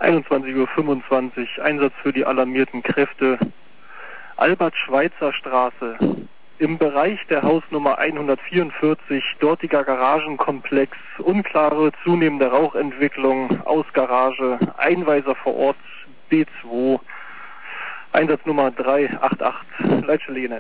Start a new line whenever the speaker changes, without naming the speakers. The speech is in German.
21:25 Uhr, Einsatz für die alarmierten Kräfte. Albert-Schweitzer-Straße. Im Bereich der Hausnummer 144, dortiger Garagenkomplex, unklare zunehmende Rauchentwicklung aus Garage, Einweiser vor Ort B2, Einsatznummer 388, Leitstelle